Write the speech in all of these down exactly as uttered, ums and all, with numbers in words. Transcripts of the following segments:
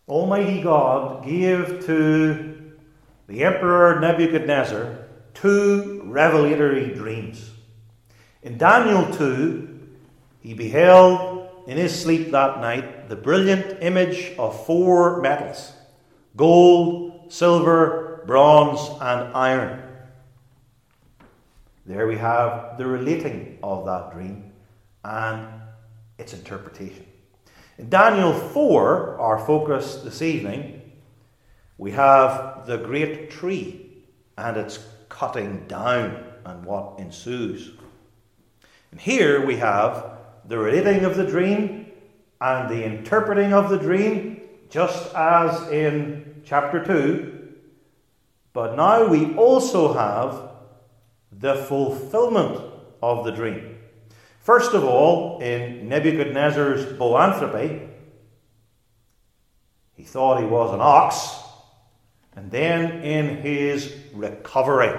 Almighty God gave to the Emperor Nebuchadnezzar two revelatory dreams. In Daniel two, he beheld in his sleep that night the brilliant image of four metals: gold, silver, bronze, and iron. There we have the relating of that dream and its interpretation. In Daniel four, our focus this evening, we have the great tree and its cutting down and what ensues. And here we have the relating of the dream and the interpreting of the dream, just as in chapter two. But now we also have the fulfillment of the dream. First of all, in Nebuchadnezzar's boanthropy, he thought he was an ox, and then in his recovery.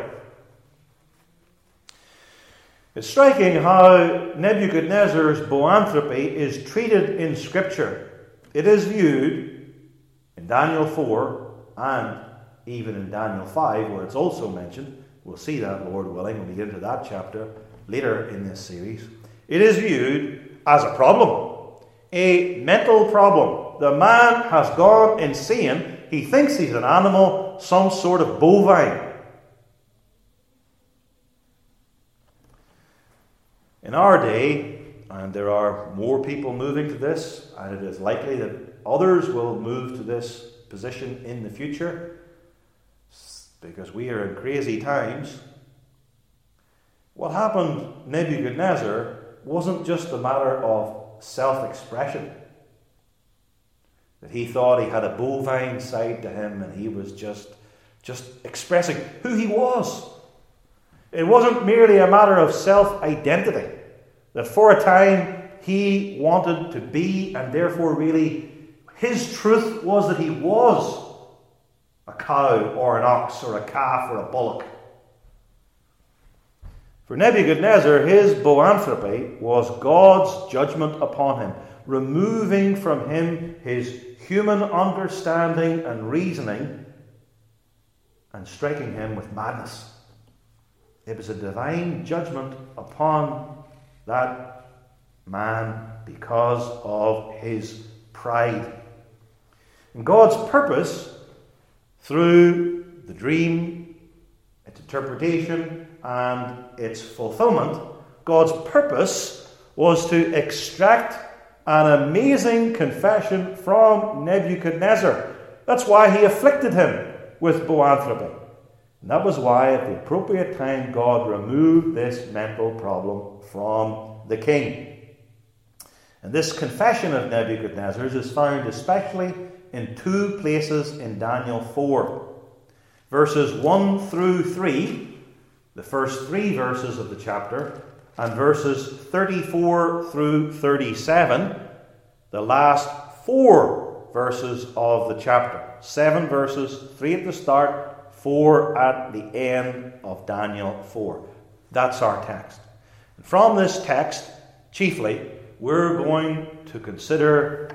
It's striking how Nebuchadnezzar's boanthropy is treated in Scripture. It is viewed in Daniel four and even in Daniel five, where it's also mentioned. We'll see that, Lord willing, when we get into that chapter later in this series. It is viewed as a problem, a mental problem. The man has gone insane. He thinks he's an animal, some sort of bovine. In our day, and there are more people moving to this, and it is likely that others will move to this position in the future, because we are in crazy times. What happened to Nebuchadnezzar wasn't just a matter of self-expression, that he thought he had a bovine side to him and he was just, just expressing who he was. It wasn't merely a matter of self-identity, that for a time he wanted to be, and therefore really his truth was that he was a cow or an ox or a calf or a bullock. For Nebuchadnezzar, his boanthropy was God's judgment upon him, removing from him his human understanding and reasoning and striking him with madness. It was a divine judgment upon that man because of his pride. And God's purpose through the dream, its interpretation, and its fulfillment, God's purpose was to extract an amazing confession from Nebuchadnezzar. That's why he afflicted him with boanthropy. And that was why at the appropriate time God removed this mental problem from the king. And this confession of Nebuchadnezzar's is found especially in two places in Daniel four. Verses one through three, the first three verses of the chapter, and verses thirty-four through thirty-seven, the last four verses of the chapter. Seven verses, three at the start, four at the end of Daniel four. That's our text. And from this text, chiefly, we're going to consider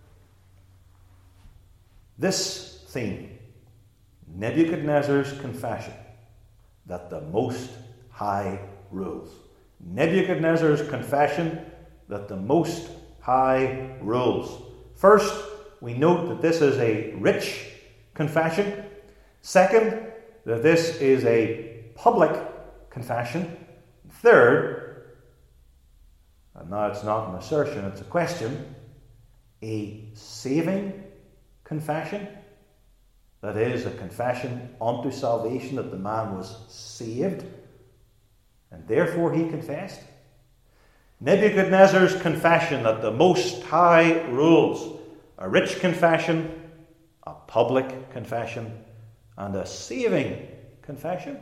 this theme: Nebuchadnezzar's confession that the Most High rules. Nebuchadnezzar's confession that the Most High rules. First, we note that this is a rich confession. Second, that this is a public confession. Third, and now it's not an assertion, it's a question, a saving confession. That is, a confession unto salvation, that the man was saved, and therefore he confessed. Nebuchadnezzar's confession that the Most High rules. A rich confession, a public confession, and a saving confession.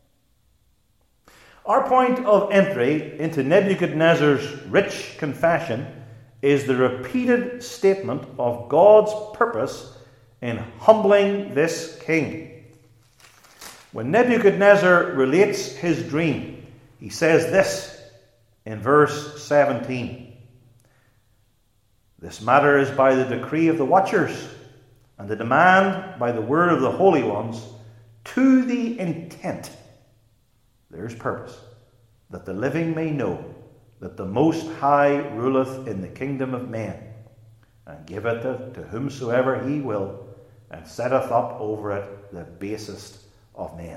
Our point of entry into Nebuchadnezzar's rich confession is the repeated statement of God's purpose in humbling this king. When Nebuchadnezzar relates his dream, he says this in verse seventeen. This matter is by the decree of the watchers, and the demand by the word of the holy ones, to the intent, there's purpose, that the living may know that the Most High ruleth in the kingdom of men, and giveth it to whomsoever he will, and setteth up over it the basest of men.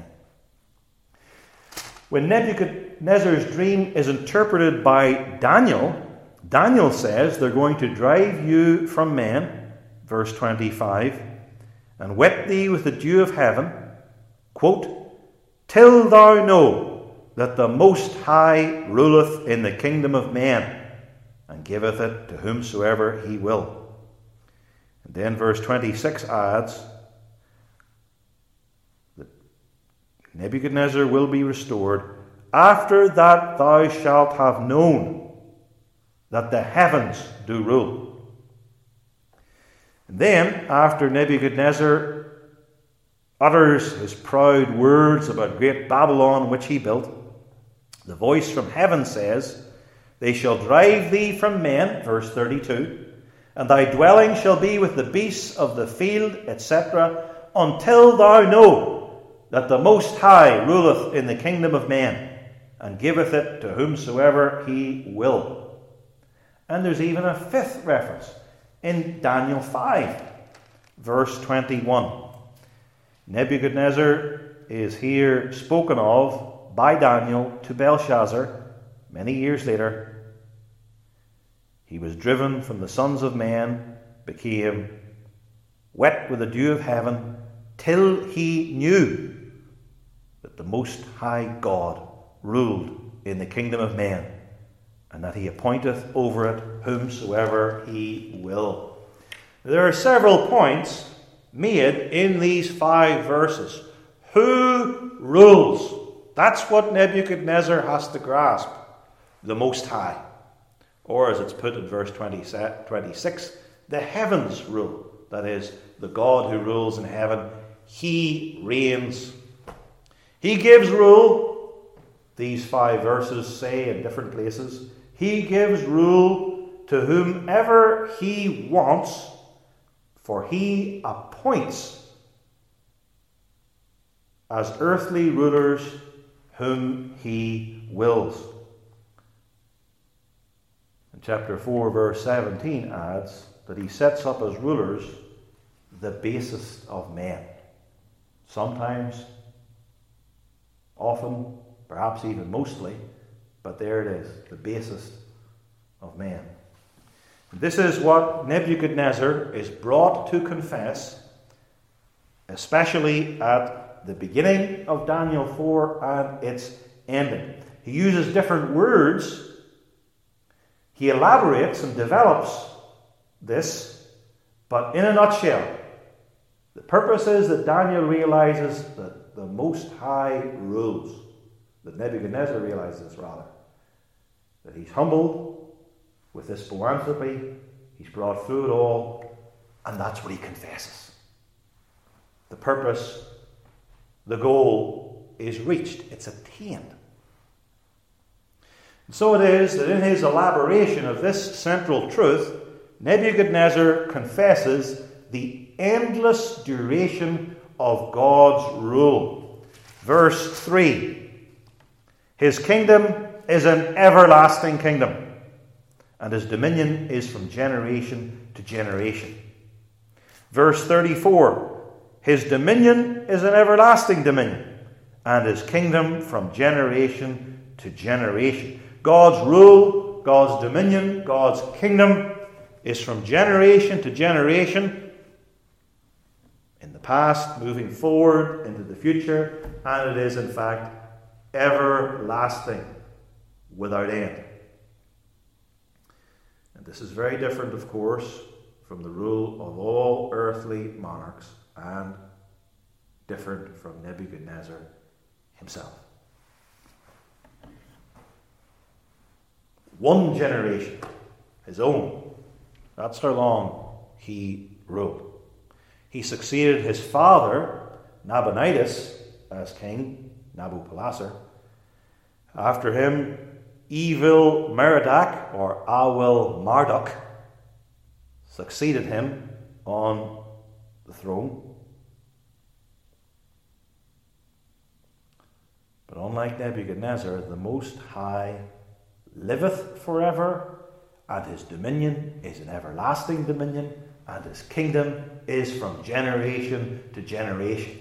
When Nebuchadnezzar's dream is interpreted by Daniel, Daniel says they're going to drive you from men, verse twenty-five, and wet thee with the dew of heaven, quote, till thou know that the Most High ruleth in the kingdom of men, and giveth it to whomsoever he will. And then verse twenty-six adds that Nebuchadnezzar will be restored after that thou shalt have known that the heavens do rule. And then, after Nebuchadnezzar utters his proud words about great Babylon which he built, the voice from heaven says, they shall drive thee from men, verse thirty-two, and thy dwelling shall be with the beasts of the field, et cetera, until thou know that the Most High ruleth in the kingdom of men, and giveth it to whomsoever he will. And there's even a fifth reference in Daniel five, verse twenty-one. Nebuchadnezzar is here spoken of by Daniel to Belshazzar many years later. He was driven from the sons of men, became wet with the dew of heaven, till he knew that the Most High God ruled in the kingdom of men, and that he appointeth over it whomsoever he will. There are several points made in these five verses. Who rules? That's what Nebuchadnezzar has to grasp. The Most High. Or as it's put in verse twenty-six, the heavens rule. That is, the God who rules in heaven. He reigns. He gives rule. These five verses say in different places, he gives rule to whomever he wants, for he appoints as earthly rulers whom he wills. And chapter four, verse seventeen adds that he sets up as rulers the basest of men. Sometimes, often, perhaps even mostly, but there it is, the basest of men. This is what Nebuchadnezzar is brought to confess, especially at the beginning of Daniel four and its ending. He uses different words. He elaborates and develops this, but in a nutshell, the purpose is that Daniel realizes that the Most High rules. That Nebuchadnezzar realizes, rather, that he's humbled with this boanthropy, he's brought through it all, and that's what he confesses. The purpose, the goal is reached, it's attained. And so it is that in his elaboration of this central truth, Nebuchadnezzar confesses the endless duration of God's rule. Verse three. His kingdom is an everlasting kingdom, and his dominion is from generation to generation. Verse thirty-four. His dominion is an everlasting dominion, and his kingdom from generation to generation. God's rule, God's dominion, God's kingdom is from generation to generation, in the past, moving forward into the future, and it is in fact everlasting, without end. And this is very different, of course, from the rule of all earthly monarchs, and different from Nebuchadnezzar himself. One generation, his own, that's how long he ruled. He succeeded his father, Nabonidus, as king, Nabopolassar. After him, evil Merodach, or Awil Marduk, succeeded him on the throne. But unlike Nebuchadnezzar, the Most High liveth forever, and his dominion is an everlasting dominion, and his kingdom is from generation to generation.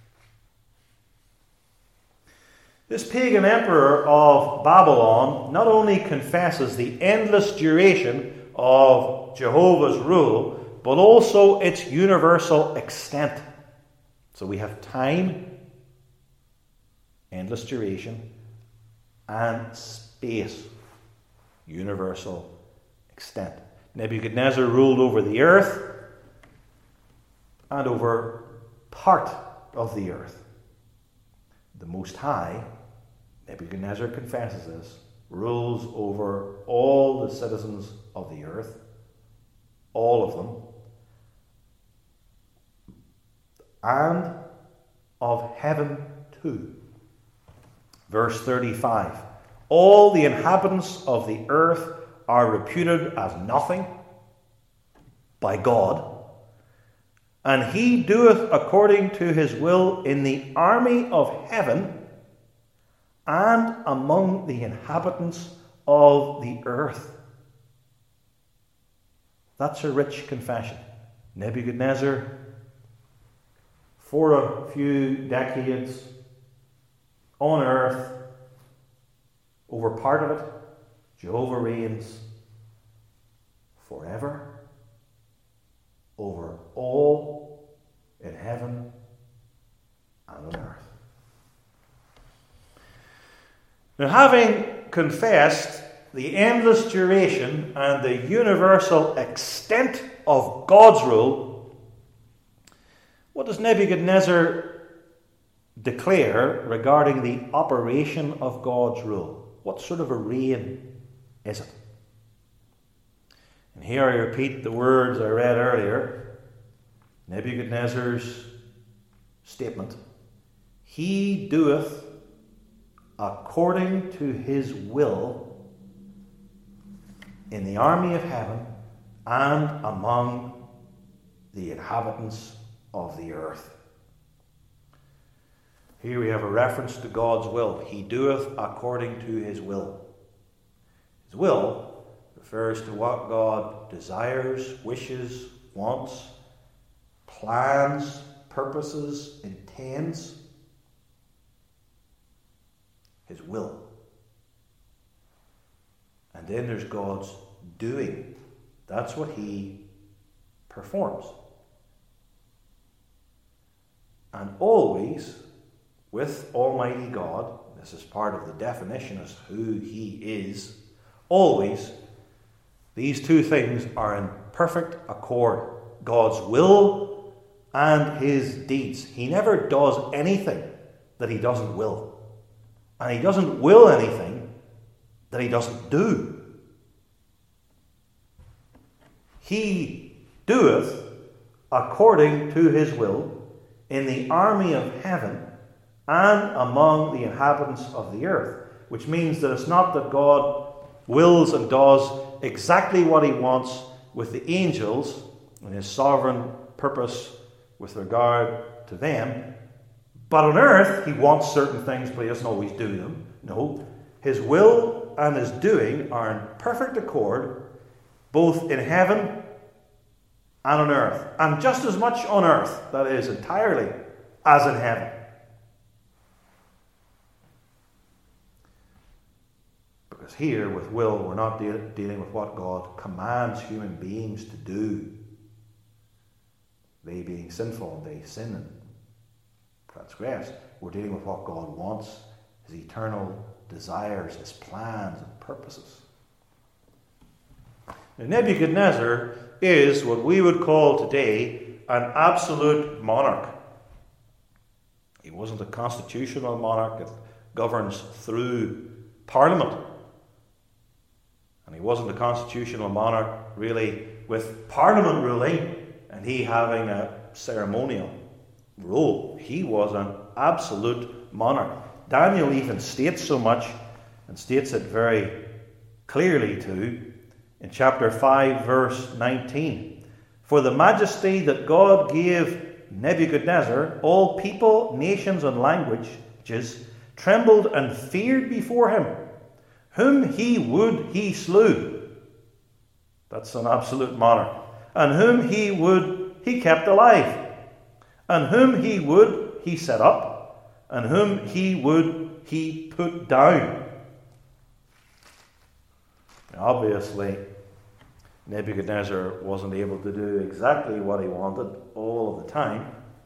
This pagan emperor of Babylon not only confesses the endless duration of Jehovah's rule, but also its universal extent. So we have time, endless duration, and space, universal extent. Nebuchadnezzar ruled over the earth and over part of the earth. The Most High, Nebuchadnezzar confesses this, rules over all the citizens of the earth, all of them, and of heaven too. Verse thirty-five, all the inhabitants of the earth are reputed as nothing by God, and he doeth according to his will in the army of heaven and among the inhabitants of the earth. That's a rich confession. Nebuchadnezzar, for a few decades on earth, over part of it, Jehovah reigns forever over all in heaven and on earth. Now, having confessed the endless duration and the universal extent of God's rule, what does Nebuchadnezzar declare regarding the operation of God's rule? What sort of a reign is it? And here I repeat the words I read earlier. Nebuchadnezzar's statement. He doeth according to his will in the army of heaven and among the inhabitants of the earth. Here we have a reference to God's will. He doeth according to his will. His will refers to what God desires, wishes, wants, plans, purposes, intends. His will. And then there's God's doing. That's what he performs. And always, with Almighty God, this is part of the definition as who he is, always, these two things are in perfect accord. God's will and his deeds. He never does anything that he doesn't will. And he doesn't will anything that he doesn't do. He doeth according to his will in the army of heaven and among the inhabitants of the earth. Which means that it's not that God wills and does exactly what he wants with the angels and his sovereign purpose with regard to them. But on earth, he wants certain things, but he doesn't always do them. No. His will and his doing are in perfect accord, both in heaven and on earth. And just as much on earth, that is, entirely, as in heaven. Because here, with will, we're not de- dealing with what God commands human beings to do. They being sinful, they sin and transgress. We're dealing with what God wants, his eternal desires, his plans and purposes. Now, Nebuchadnezzar is what we would call today an absolute monarch. He wasn't a constitutional monarch that governs through Parliament. And he wasn't a constitutional monarch really with Parliament ruling and he having a ceremonial role. He was an absolute monarch. Daniel even states so much, and states it very clearly too, in chapter five, verse nineteen. For the majesty that God gave Nebuchadnezzar, all people, nations, and languages trembled and feared before him. Whom he would, he slew. That's an absolute monarch. And whom he would, he kept alive. And whom he would, he set up. And whom he would, he put down. Obviously, Nebuchadnezzar wasn't able to do exactly what he wanted all of the time.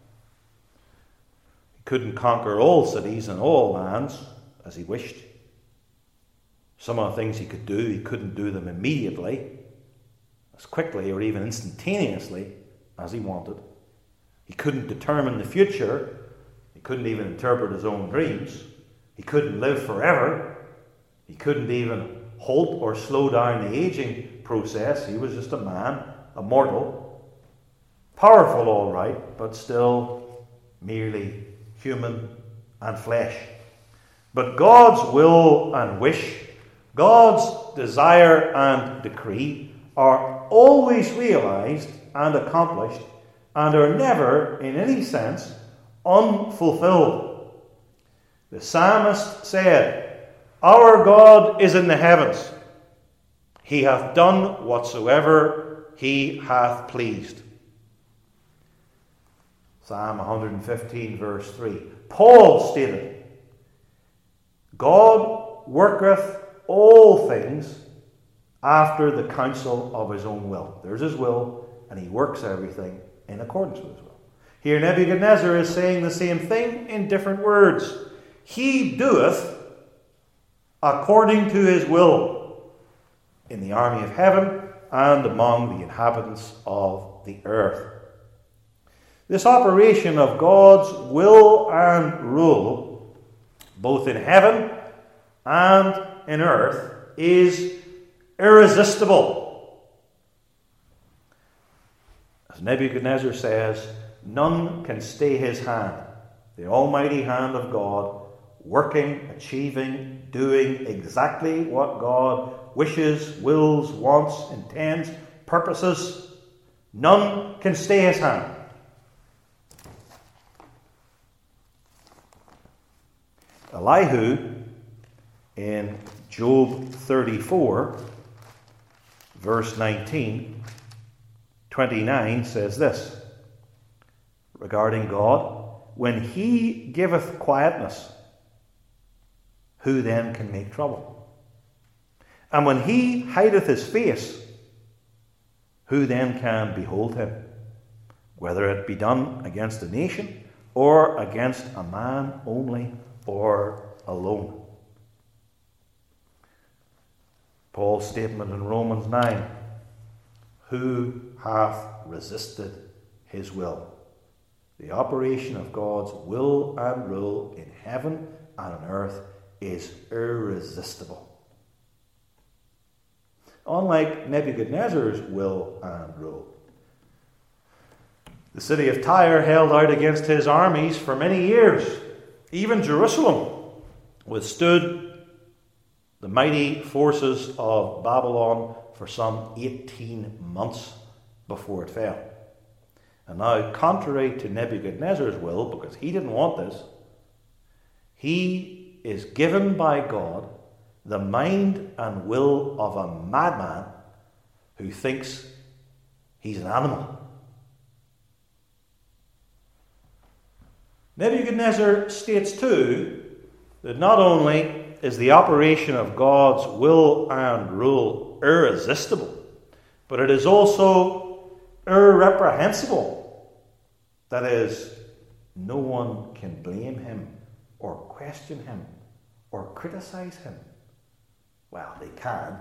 He couldn't conquer all cities and all lands as he wished. Some of the things he could do, he couldn't do them immediately, as quickly or even instantaneously as he wanted. He couldn't determine the future. He couldn't even interpret his own dreams. He couldn't live forever. He couldn't even halt or slow down the aging process. He was just a man, a mortal. Powerful, all right, but still merely human and flesh. But God's will and wish, God's desire and decree are always realized and accomplished and are never, in any sense, unfulfilled. The psalmist said, "Our God is in the heavens. He hath done whatsoever he hath pleased." Psalm one fifteen, verse three. Paul stated, "God worketh all things after the counsel of his own will." There's his will, and he works everything in accordance with his will. Here Nebuchadnezzar is saying the same thing in different words. He doeth according to his will in the army of heaven and among the inhabitants of the earth. This operation of God's will and rule, both in heaven and in earth, is irresistible. As Nebuchadnezzar says, none can stay his hand. The almighty hand of God, working, achieving, doing exactly what God wishes, wills, wants, intends, purposes. None can stay his hand. Elihu, in Job thirty-four, verse nineteen, twenty-nine, says this regarding God: "When he giveth quietness, who then can make trouble? And when he hideth his face, who then can behold him? Whether it be done against a nation, or against a man only, or alone." Paul's statement in Romans nine: "Who hath resisted his will?" The operation of God's will and rule in heaven and on earth is irresistible. Unlike Nebuchadnezzar's will and rule, the city of Tyre held out against his armies for many years. Even Jerusalem withstood the mighty forces of Babylon for some eighteen months before it fell. And now, contrary to Nebuchadnezzar's will, because he didn't want this, he is given by God the mind and will of a madman who thinks he's an animal. Nebuchadnezzar states too that not only is the operation of God's will and rule irresistible, but it is also irreprehensible. That is, no one can blame him or question him or criticize him. Well, they can,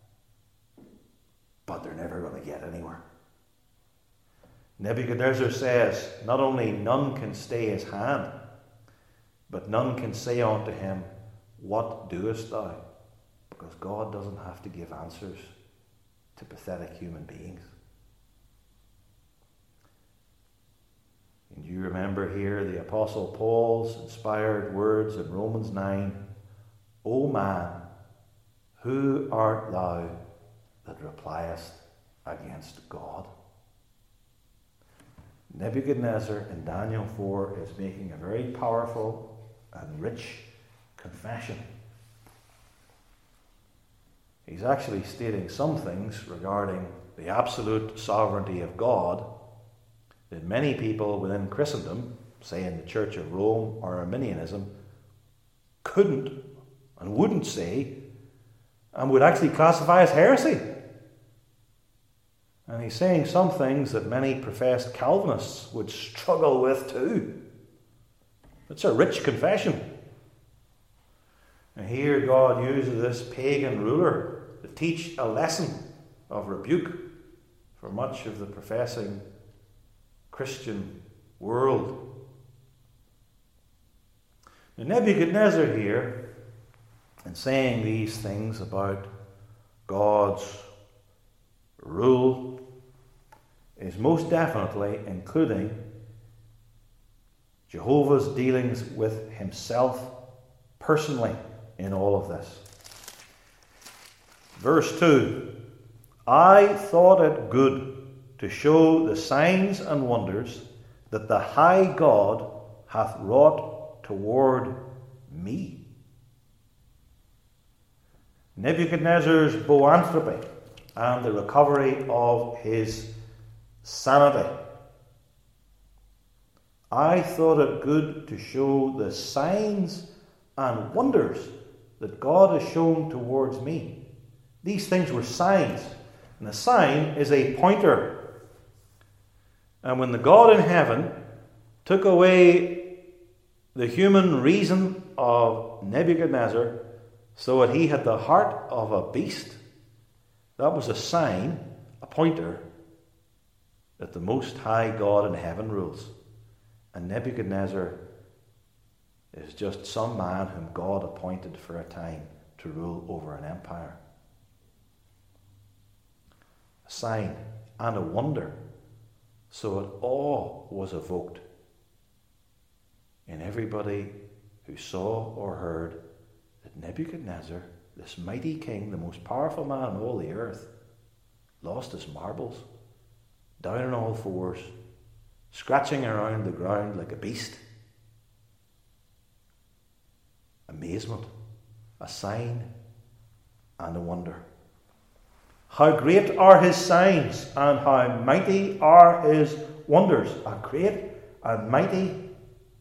but they're never going to get anywhere. Nebuchadnezzar says, not only none can stay his hand, but none can say unto him, "What doest thou?" Because God doesn't have to give answers to pathetic human beings. And you remember here the Apostle Paul's inspired words in Romans nine, "O man, who art thou that repliest against God?" Nebuchadnezzar in Daniel four is making a very powerful and rich confession. He's actually stating some things regarding the absolute sovereignty of God that many people within Christendom, say in the Church of Rome or Arminianism, couldn't and wouldn't say and would actually classify as heresy. And he's saying some things that many professed Calvinists would struggle with too. It's a rich confession. And here God uses this pagan ruler to teach a lesson of rebuke for much of the professing Christian world. Now Nebuchadnezzar here, in saying these things about God's rule, is most definitely including Jehovah's dealings with himself personally in all of this. Verse two, I thought it good to show the signs and wonders that the high God hath wrought toward me. Nebuchadnezzar's boanthropy and the recovery of his sanity. I thought it good to show the signs and wonders that God has shown towards me. These things were signs. And a sign is a pointer. And when the God in heaven took away the human reason of Nebuchadnezzar so that he had the heart of a beast, that was a sign, a pointer, that the Most High God in heaven rules. And Nebuchadnezzar is just some man whom God appointed for a time to rule over an empire. A sign and a wonder, so that awe was evoked in everybody who saw or heard that Nebuchadnezzar, this mighty king, the most powerful man on all the earth, lost his marbles, down on all fours, scratching around the ground like a beast. Amazement, a sign and a wonder. How great are his signs and how mighty are his wonders. A great and mighty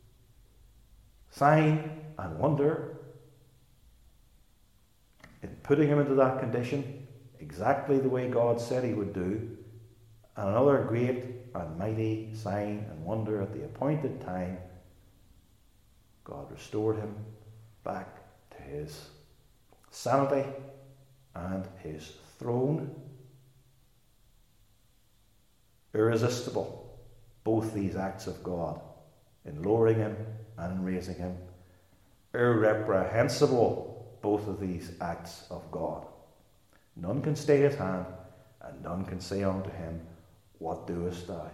sign and wonder in putting him into that condition, exactly the way God said he would do. And another great and mighty sign and wonder at the appointed time, God restored him back to his sanity and his throne. Irresistible, both these acts of God, in lowering him and in raising him. Irreprehensible, both of these acts of God. None can stay his hand, and none can say unto him, what doest thou?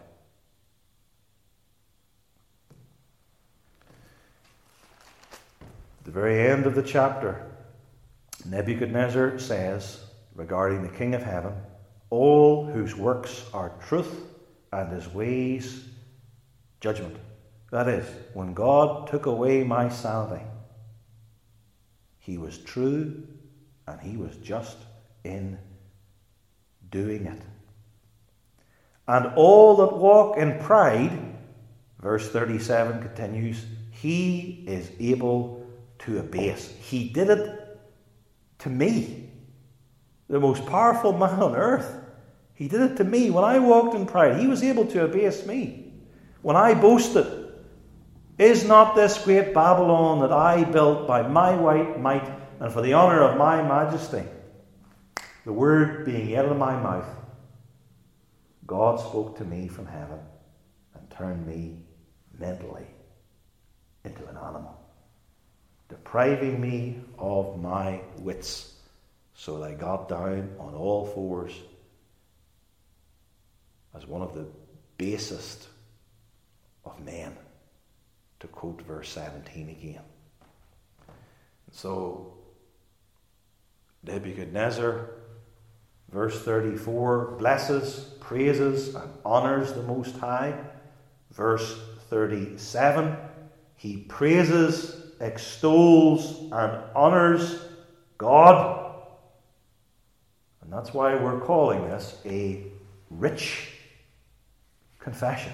At the very end of the chapter, Nebuchadnezzar says, regarding the King of Heaven, all whose works are truth and his ways judgment. That is, when God took away my sanity, he was true and he was just in doing it. And all that walk in pride, verse thirty-seven continues, he is able to abase. He did it to me, the most powerful man on earth. He did it to me. When I walked in pride, he was able to abase me. When I boasted, is not this great Babylon that I built by my white might and for the honour of my majesty? The word being yet in my mouth, God spoke to me from heaven and turned me mentally into an animal, depriving me of my wits, so that I got down on all fours as one of the basest of men, to quote verse seventeen again. And so Nebuchadnezzar, verse thirty-four, blesses, praises and honours the Most High verse thirty-seven, he praises, extols, and honours God. And that's why we're calling this a rich confession.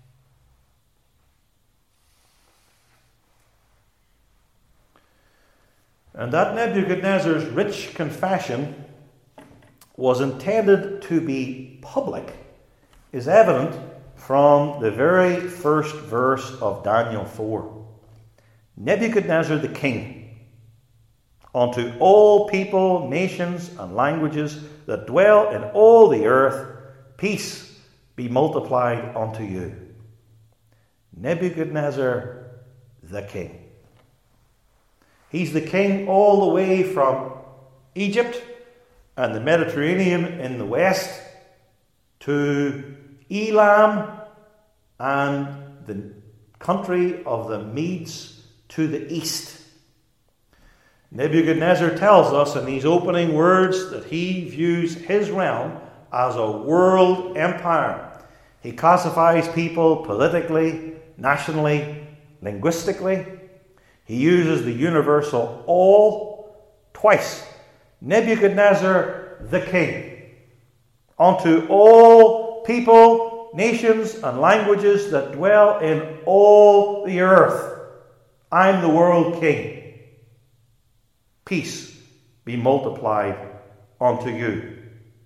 And that Nebuchadnezzar's rich confession was intended to be public is evident from the very first verse of Daniel four. Nebuchadnezzar the king, unto all people, nations, and languages that dwell in all the earth, peace be multiplied unto you. Nebuchadnezzar the king. He's the king all the way from Egypt and the Mediterranean in the west to Elam and the country of the Medes to the east. Nebuchadnezzar tells us in these opening words that he views his realm as a world empire. He classifies people politically, nationally, linguistically. He uses the universal all twice. Nebuchadnezzar the king, unto all people, nations, and languages that dwell in all the earth. I'm the world king. Peace be multiplied unto you.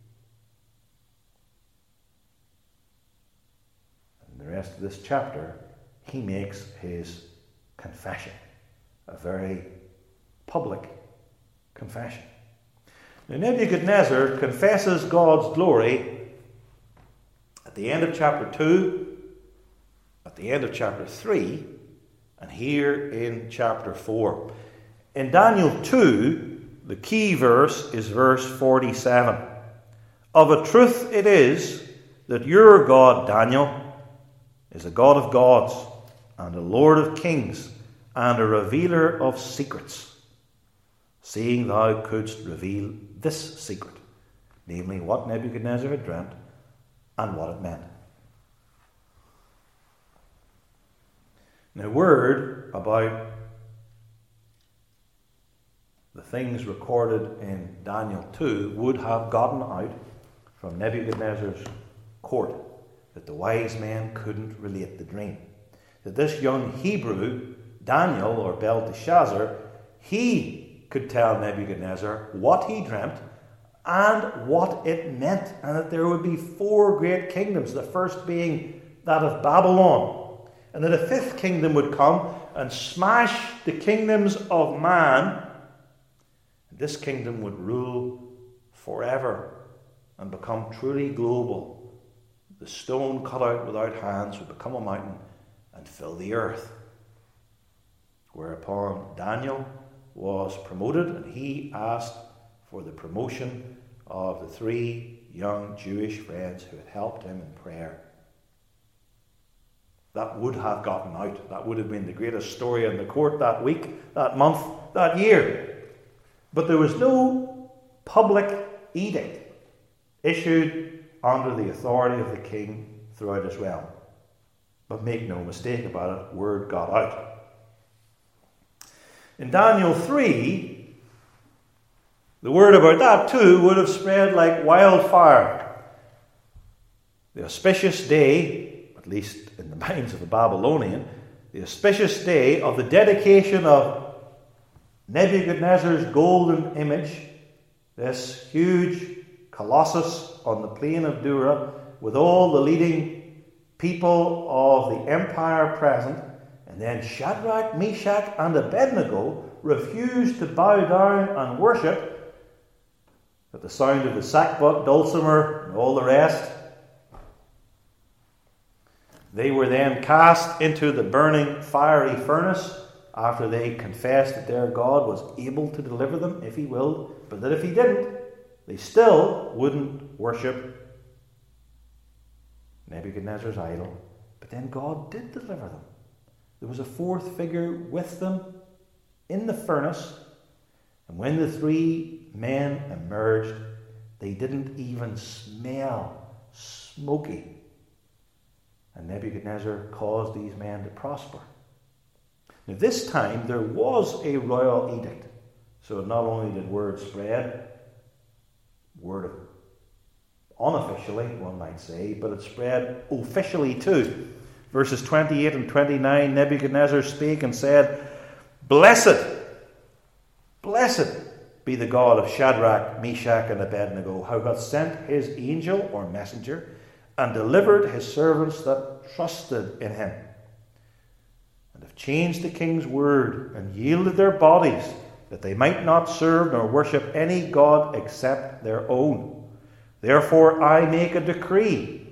In the rest of this chapter, he makes his confession. A very public confession. Now, Nebuchadnezzar confesses God's glory at the end of chapter two, at the end of chapter three, and here in chapter four. In Daniel two, the key verse is verse forty-seven. Of a truth it is that your God, Daniel, is a God of gods and a Lord of kings, and a revealer of secrets, seeing thou couldst reveal this secret, namely what Nebuchadnezzar had dreamt and what it meant. Now, word about the things recorded in Daniel two would have gotten out from Nebuchadnezzar's court that the wise men couldn't relate the dream. That this young Hebrew, Daniel or Belteshazzar, he could tell Nebuchadnezzar what he dreamt and what it meant, and that there would be four great kingdoms, the first being that of Babylon, and that a fifth kingdom would come and smash the kingdoms of man, and this kingdom would rule forever and become truly global. The stone cut out without hands would become a mountain and fill the earth. Whereupon Daniel was promoted, and he asked for the promotion of the three young Jewish friends who had helped him in prayer. That would have gotten out. That would have been the greatest story in the court that week, that month, that year. But there was no public edict issued under the authority of the king throughout his realm. But make no mistake about it, word got out. In Daniel three, the word about that too would have spread like wildfire. The auspicious day, at least in the minds of the Babylonian, the auspicious day of the dedication of Nebuchadnezzar's golden image, this huge colossus on the plain of Dura, with all the leading people of the empire present. And then Shadrach, Meshach, and Abednego refused to bow down and worship at the sound of the sackbut, dulcimer, and all the rest. They were then cast into the burning fiery furnace after they confessed that their God was able to deliver them if he willed, but that if he didn't, they still wouldn't worship Nebuchadnezzar's idol. But then God did deliver them. There was a fourth figure with them in the furnace, and when the three men emerged, they didn't even smell smoky. And Nebuchadnezzar caused these men to prosper. Now, this time there was a royal edict. So not only did word spread, word unofficially, one might say, but it spread officially too. Verses twenty-eight and twenty-nine, Nebuchadnezzar spake and said, Blessed, blessed be the God of Shadrach, Meshach, and Abednego, who hath sent his angel or messenger, and delivered his servants that trusted in him, and have changed the king's word, and yielded their bodies, that they might not serve nor worship any god except their own. Therefore I make a decree,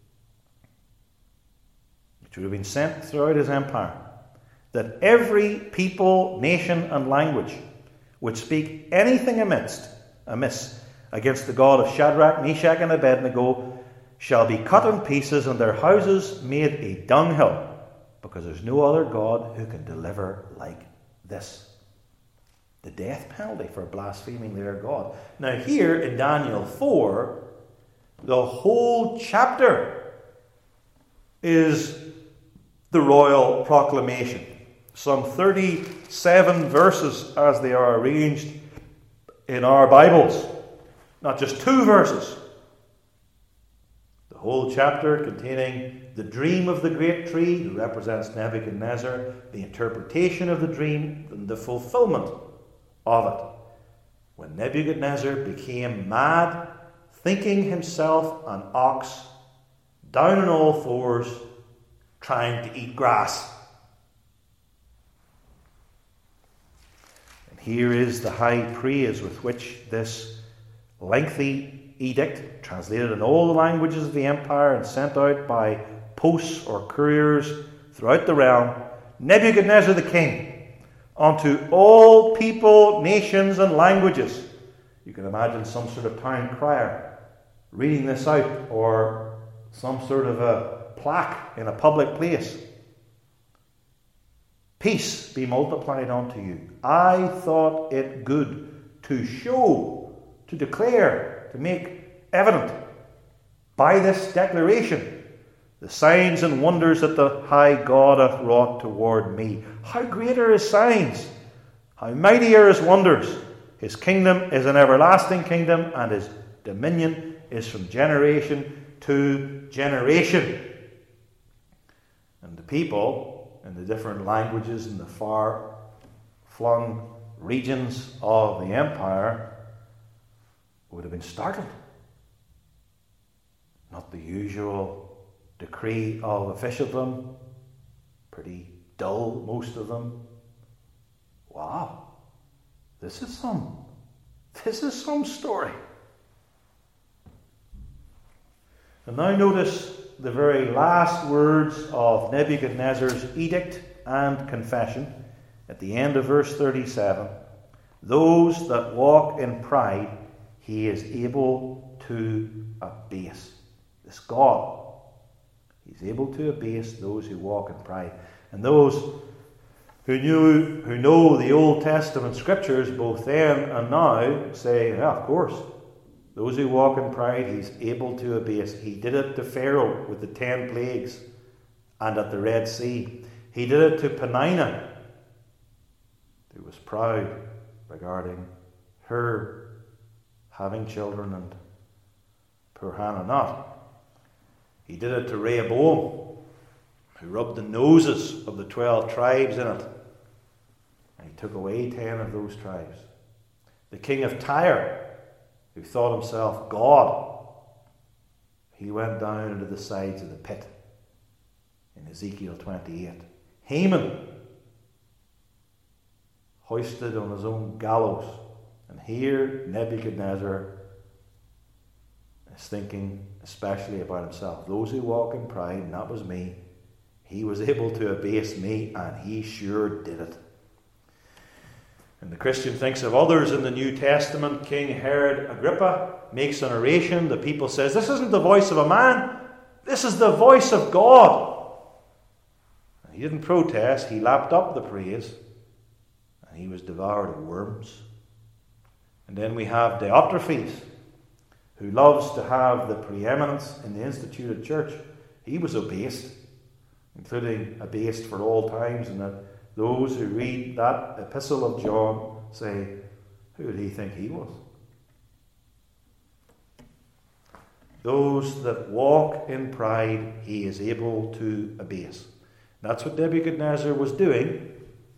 which would have been sent throughout his empire, that every people, nation, and language which speak anything amidst, amiss against the God of Shadrach, Meshach, and Abednego shall be cut in pieces, and their houses made a dunghill, because there's no other God who can deliver like this. The death penalty for blaspheming their God. Now here in Daniel four, the whole chapter is the royal proclamation. Some thirty-seven verses as they are arranged in our Bibles. Not just two verses. The whole chapter containing the dream of the great tree, who represents Nebuchadnezzar, the interpretation of the dream, and the fulfillment of it. When Nebuchadnezzar became mad, thinking himself an ox, down on all fours, trying to eat grass. And here is the high praise with which this lengthy edict, translated in all the languages of the empire and sent out by posts or couriers throughout the realm, Nebuchadnezzar the king, unto all people, nations, and languages. You can imagine some sort of town crier reading this out, or some sort of a plaque in a public place. Peace be multiplied unto you. I thought it good to show, to declare, to make evident by this declaration the signs and wonders that the high God hath wrought toward me. How great are his signs! How mighty are his wonders! His kingdom is an everlasting kingdom, and his dominion is from generation to generation. And the people in the different languages in the far-flung regions of the empire would have been startled. Not the usual decree of officialdom, pretty dull, most of them. Wow, this is some, this is some story. And now notice the very last words of Nebuchadnezzar's edict and confession at the end of verse thirty-seven. Those that walk in pride, he is able to abase. This God, he's able to abase those who walk in pride. And those who knew, who know the Old Testament scriptures, both then and now, say, yeah, of course, those who walk in pride, he's able to abase. He did it to Pharaoh with the ten plagues and at the Red Sea. He did it to Peninnah, who was proud regarding her having children and poor Hannah not. He did it to Rehoboam, who rubbed the noses of the twelve tribes in it. And he took away ten of those tribes. The king of Tyre, who thought himself God, he went down into the sides of the pit in Ezekiel twenty-eight. Haman, hoisted on his own gallows. And here Nebuchadnezzar is thinking especially about himself. Those who walk in pride, and that was me, he was able to abase me, and he sure did it. And the Christian thinks of others in the New Testament. King Herod Agrippa makes an oration. The people says, this isn't the voice of a man, this is the voice of God. And he didn't protest, he lapped up the praise, and he was devoured of worms. And then we have Diotrephes, who loves to have the preeminence in the instituted church. He was abased, including abased for all times, and that those who read that epistle of John say, who did he think he was? Those that walk in pride, he is able to abase. That's what Nebuchadnezzar was doing.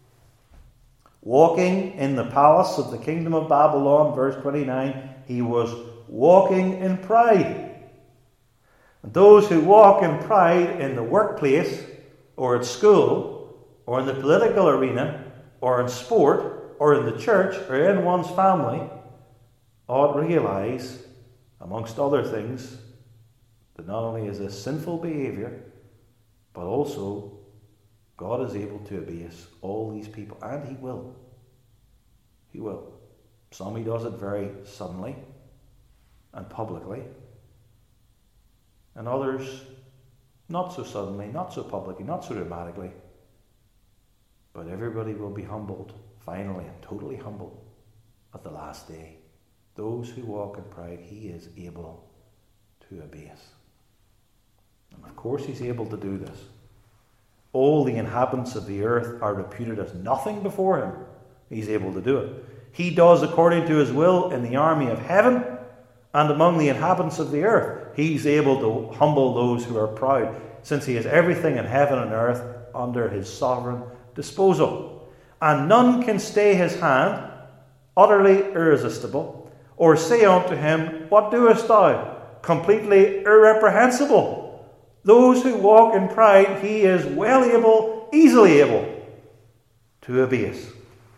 Walking in the palace of the kingdom of Babylon, verse twenty-nine, he was walking in pride. And those who walk in pride in the workplace, or at school, or in the political arena, or in sport, or in the church, or in one's family, ought to realize, amongst other things, that not only is this sinful behaviour, but also God is able to abase all these people, and he will. He will. Some he does it very suddenly and publicly, and others not so suddenly, not so publicly, not so dramatically, but everybody will be humbled, finally and totally humbled, at the last day. Those who walk in pride, he is able to abase. And of course he's able to do this. All the inhabitants of the earth are reputed as nothing before him. He's able to do it. He does according to his will in the army of heaven and among the inhabitants of the earth. He's able to humble those who are proud, since he has everything in heaven and earth under his sovereign disposal. And none can stay his hand, utterly irresistible, or say unto him, what doest thou? Completely irreprehensible. Those who walk in pride, he is well able, easily able to abase.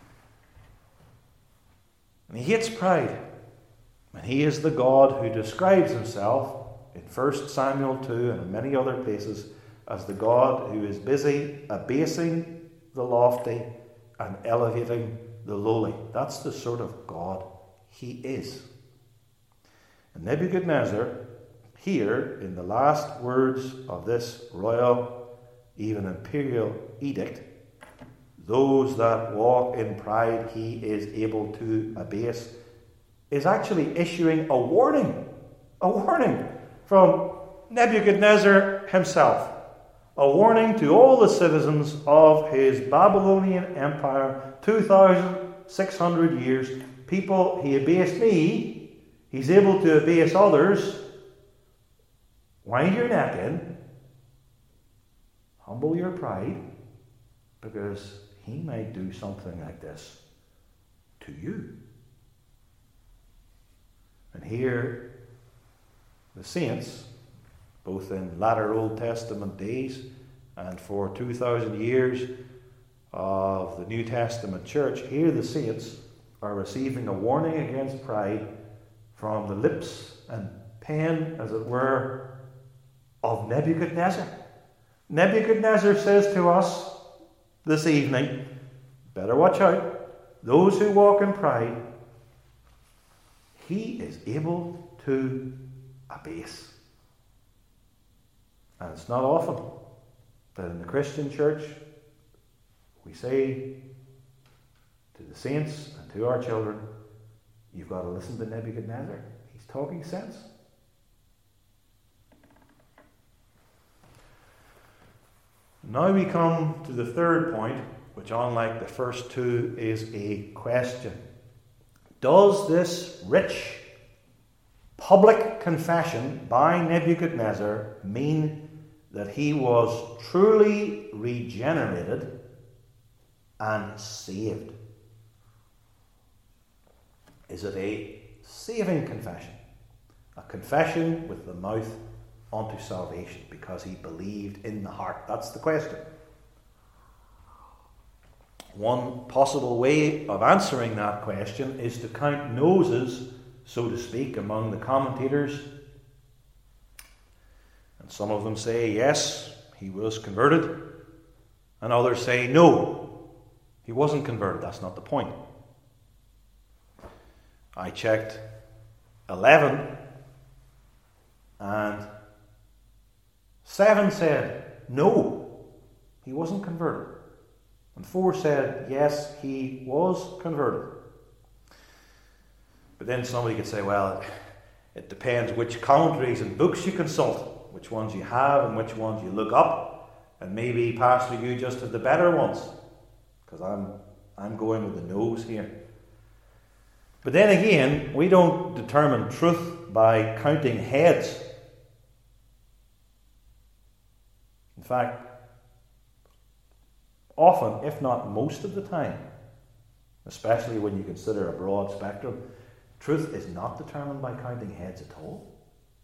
And he hates pride. And he is the God who describes himself in First Samuel two and in many other places as the God who is busy abasing the lofty and elevating the lowly. That's the sort of God he is. And Nebuchadnezzar, here in the last words of this royal, even imperial edict, those that walk in pride he is able to abase, is actually issuing a warning, a warning from Nebuchadnezzar himself, a warning to all the citizens of his Babylonian empire, two thousand six hundred years. People, he abased me, he's able to abase others. Wind your neck in, humble your pride, because he might do something like this to you. And here, the saints, both in latter Old Testament days and for two thousand years of the New Testament church, here the saints are receiving a warning against pride from the lips and pen, as it were, of Nebuchadnezzar. Nebuchadnezzar says to us this evening, better watch out. Those who walk in pride, he is able to abase. And it's not often that in the Christian church we say to the saints and to our children, you've got to listen to Nebuchadnezzar. He's talking sense. Now we come to the third point, which unlike the first two is a question. Does this rich public confession by Nebuchadnezzar mean that he was truly regenerated and saved? Is it a saving confession? A confession with the mouth unto salvation because he believed in the heart? That's the question. One possible way of answering that question is to count noses, so to speak, among the commentators. And some of them say, yes, he was converted. And others say, no, he wasn't converted. That's not the point. I checked eleven, and seven said, no, he wasn't converted. And four said, yes, he was converted. But then somebody could say, well, it depends which commentaries and books you consult. which ones you have and which ones you look up. And maybe, Pastor, you just have the better ones, because I'm, I'm going with the nose here. But then again, we don't determine truth by counting heads. In fact, often, if not most of the time, especially when you consider a broad spectrum, truth is not determined by counting heads at all.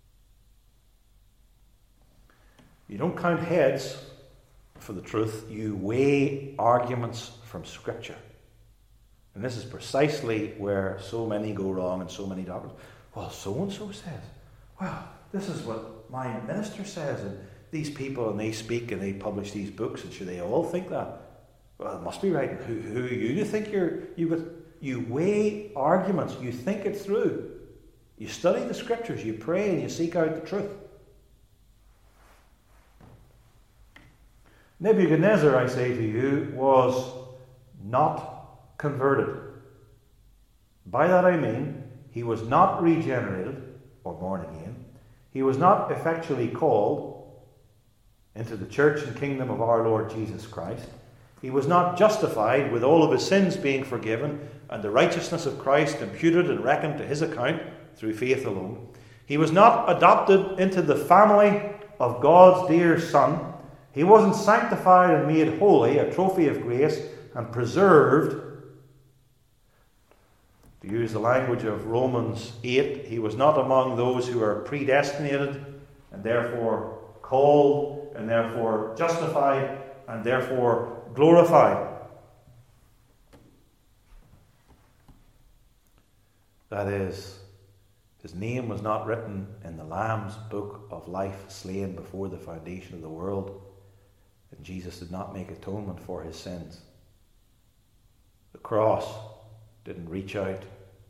You don't count heads for the truth, you weigh arguments from Scripture. And this is precisely where so many go wrong and so many doctors. Well, so-and-so says. Well, this is what my minister says, and these people, and they speak and they publish these books, and should they all think that? Well, it must be right. And who, who are you to think you're... You, got, you weigh arguments, you think it through. You study the Scriptures, you pray, and you seek out the truth. Nebuchadnezzar, I say to you, was not converted. By that I mean, he was not regenerated or born again. He was not effectually called into the church and kingdom of our Lord Jesus Christ. He was not justified with all of his sins being forgiven and the righteousness of Christ imputed and reckoned to his account through faith alone. He was not adopted into the family of God's dear Son. He wasn't sanctified and made holy, a trophy of grace, and preserved. To use the language of Romans eight, he was not among those who are predestinated and therefore called and therefore justified and therefore glorified. That is, his name was not written in the Lamb's book of life slain before the foundation of the world, and Jesus did not make atonement for his sins. The cross didn't reach out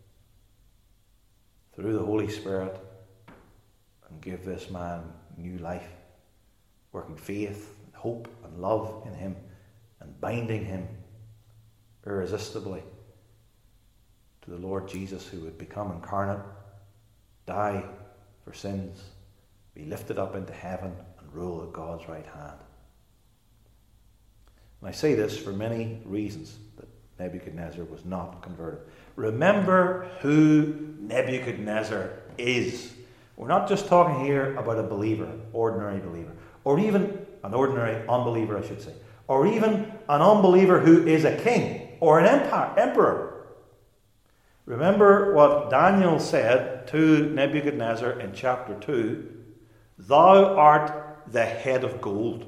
through the Holy Spirit and give this man new life, working faith and hope and love in him and binding him irresistibly to the Lord Jesus, who would become incarnate, die for sins, be lifted up into heaven and rule at God's right hand. And I say this for many reasons, that Nebuchadnezzar was not converted. Remember who Nebuchadnezzar is. We're not just talking here about a believer, ordinary believer, or even an ordinary unbeliever, I should say, or even an unbeliever who is a king or an empire, emperor. Remember what Daniel said to Nebuchadnezzar in chapter two, "Thou art the head of gold."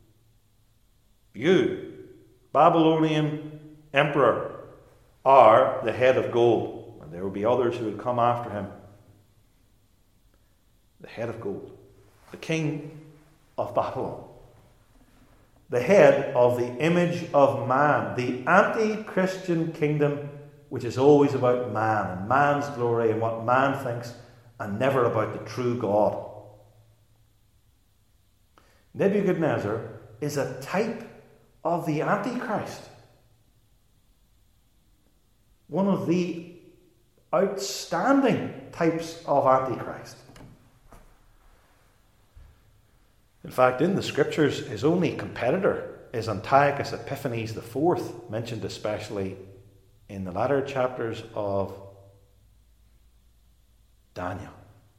You, Babylonian emperor, are the head of gold. And there will be others who would come after him. The head of gold. The king of Babylon. The head of the image of man. The anti-Christian kingdom, which is always about man and man's glory and what man thinks, and never about the true God. Nebuchadnezzar is a type of the Antichrist. One of the outstanding types of Antichrist. In fact, in the Scriptures, his only competitor is Antiochus Epiphanes the Fourth, mentioned especially in the latter chapters of Daniel.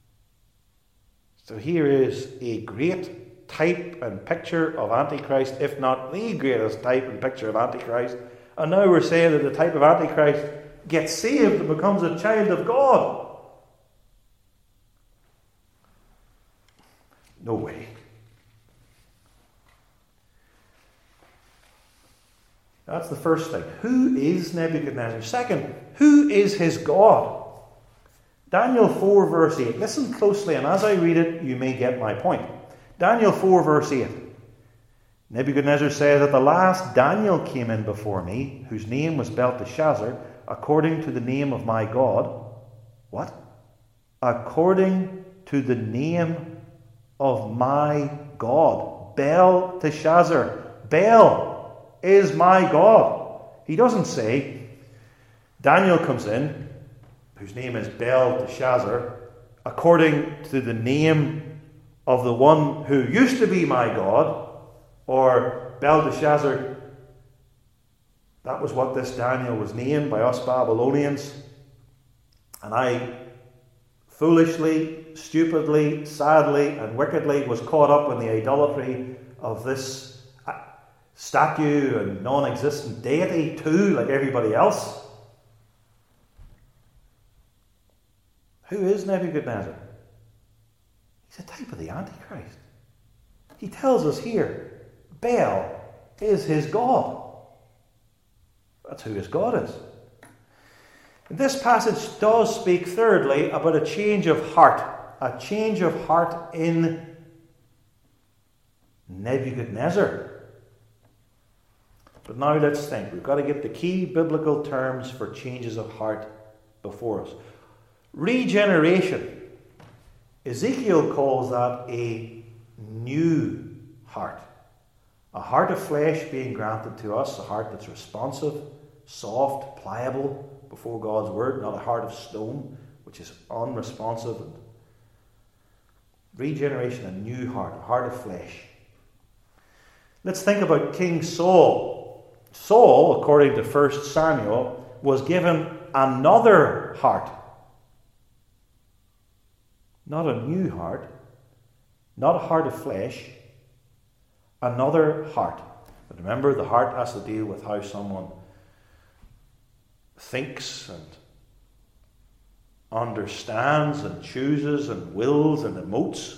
So here is a great type and picture of Antichrist, if not the greatest type and picture of Antichrist. And now we're saying that the type of Antichrist gets saved and becomes a child of God. No way. That's the first thing. Who is Nebuchadnezzar? Second, who is his God? Daniel four verse eight. Listen closely, and as I read it, you may get my point. Daniel four verse eight. Nebuchadnezzar says, "At the last Daniel came in before me, whose name was Belteshazzar, according to the name of my God." What? According to the name of my God. Belteshazzar. Bel is my God. He doesn't say, Daniel comes in, whose name is Belteshazzar, according to the name of the one who used to be my God, or Belteshazzar. That was what this Daniel was named by us Babylonians. And I foolishly, stupidly, sadly, and wickedly was caught up in the idolatry of this statue and non-existent deity too, like everybody else. Who is Nebuchadnezzar? He's a type of the Antichrist. He tells us here, Baal is his God. That's who his God is. This passage does speak, thirdly, about a change of heart. A change of heart in Nebuchadnezzar. But now let's think. We've got to get the key biblical terms for changes of heart before us. Regeneration. Ezekiel calls that a new heart. A heart of flesh being granted to us, a heart that's responsive, soft, pliable before God's word, not a heart of stone, which is unresponsive. And regeneration, a new heart, a heart of flesh. Let's think about King Saul. Saul, according to First Samuel, was given another heart. Not a new heart, not a heart of flesh, another heart. But remember, the heart has to deal with how someone thinks and understands and chooses and wills and emotes.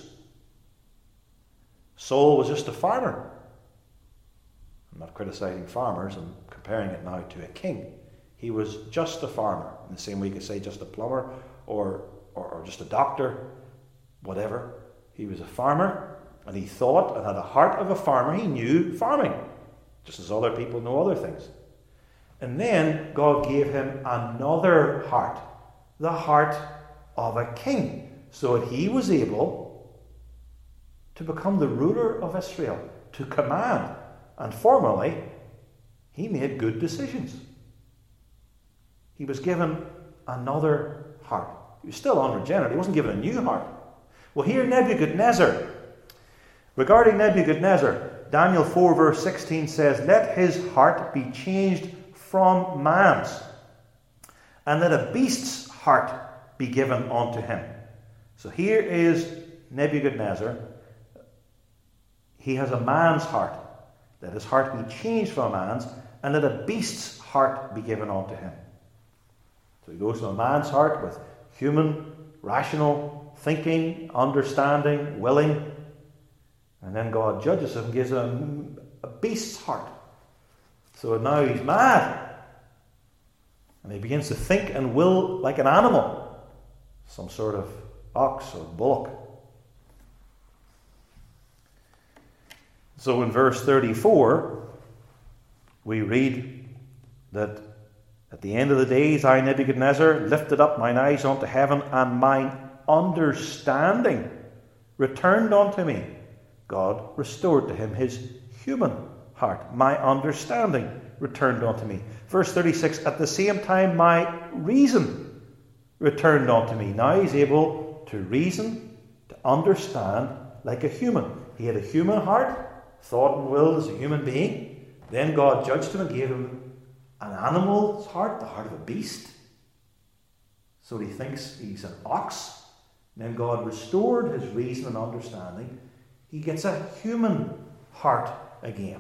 Saul was just a farmer. I'm not criticizing farmers, I'm comparing it now to a king. He was just a farmer, in the same way you could say just a plumber or, or, or just a doctor, whatever. He was a farmer, and he thought and had a heart of a farmer. He knew farming, just as other people know other things. And then God gave him another heart, the heart of a king, so that he was able to become the ruler of Israel, to command. And formerly, he made good decisions. He was given another heart. He was still unregenerate. He wasn't given a new heart. Well, here Nebuchadnezzar. Regarding Nebuchadnezzar, Daniel four verse sixteen says, "Let his heart be changed from man's, and let a beast's heart be given unto him." So here is Nebuchadnezzar. He has a man's heart. Let his heart be changed from a man's, and let a beast's heart be given unto him. So he goes from a man's heart with human, rational thinking, understanding, willing, and then God judges him and gives him a beast's heart. So now he's mad. And he begins to think and will like an animal, some sort of ox or bullock. So in verse thirty-four, we read that at the end of the days, I, Nebuchadnezzar, lifted up mine eyes unto heaven, and mine understanding returned unto me. God restored to him his human heart. My understanding returned unto me. Verse thirty-six, at the same time my reason returned unto me. Now he's able to reason, to understand like a human. He had a human heart, thought and will as a human being. Then God judged him and gave him an animal's heart, the heart of a beast. So he thinks he's an ox. Then God restored his reason and understanding. He gets a human heart again.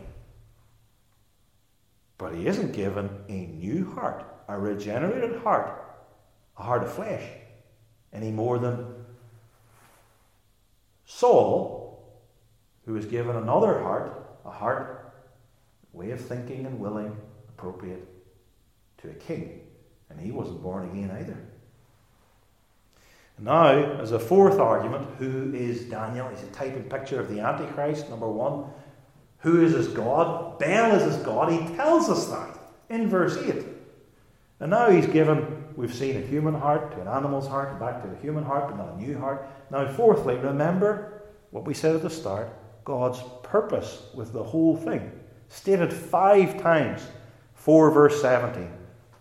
But he isn't given a new heart, a regenerated heart, a heart of flesh, any more than Saul, who was given another heart, a heart, way of thinking and willing, appropriate to a king. And he wasn't born again either. Now, as a fourth argument, who is Daniel? He's a type and picture of the Antichrist, number one. Who is his God? Baal is his God. He tells us that in verse eight. And now he's given, we've seen a human heart to an animal's heart, and back to a human heart, but not a new heart. Now, fourthly, remember what we said at the start, God's purpose with the whole thing. Stated five times. four verse seventeen,